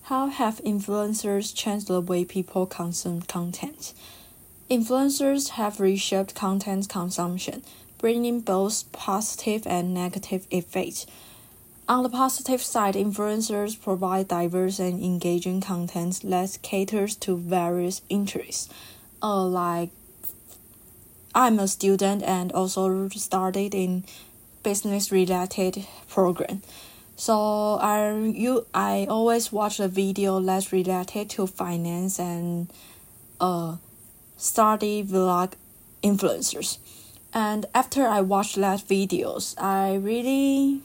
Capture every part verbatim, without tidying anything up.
How have influencers changed the way people consume content? Influencers have reshaped content consumption, bringing both positive and negative effects. On the positive side, influencers provide diverse and engaging content that caters to various interests. Uh, like, I'm a student and also started in business-related program. So I you I always watch a video that's related to finance and uh study vlog influencers. And after I watch that videos, I really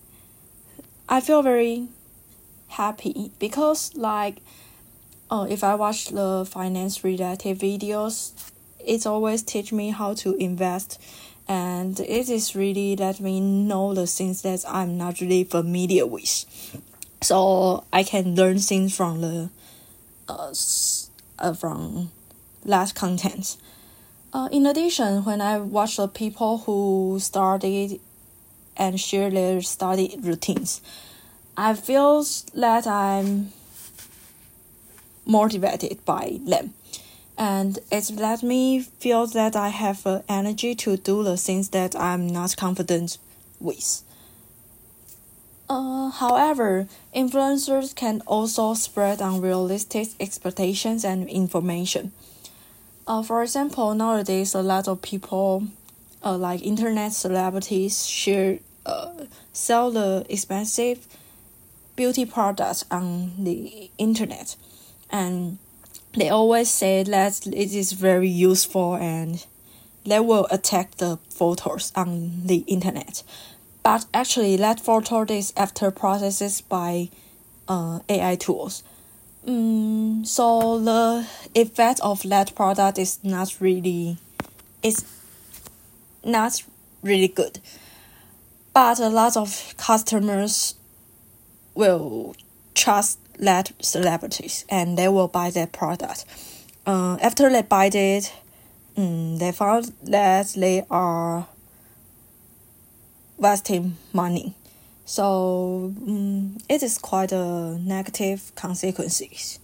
I feel very happy because like oh if I watch the finance related videos, it's always teach me how to invest. And it is really let me know the things that I'm not really familiar with. So I can learn things from the uh, uh from that content. Uh, in addition, when I watch the people who started and share their study routines, I feel that I'm motivated by them. And it let me feel that I have the energy to do the things that I'm not confident with. Uh, however, influencers can also spread unrealistic expectations and information. Uh, for example, nowadays a lot of people, uh, like internet celebrities, share, uh, sell the expensive beauty products on the internet, and they always say that it is very useful and they will attack the photos on the internet. But actually, that photo is after processed by uh, A I tools. Mm, so the effect of that product is not really, it's not really good. But a lot of customers will trust that celebrities and they will buy that product. Uh, after they buy it, um, they found that they are wasting money. So um, it is quite a negative consequences.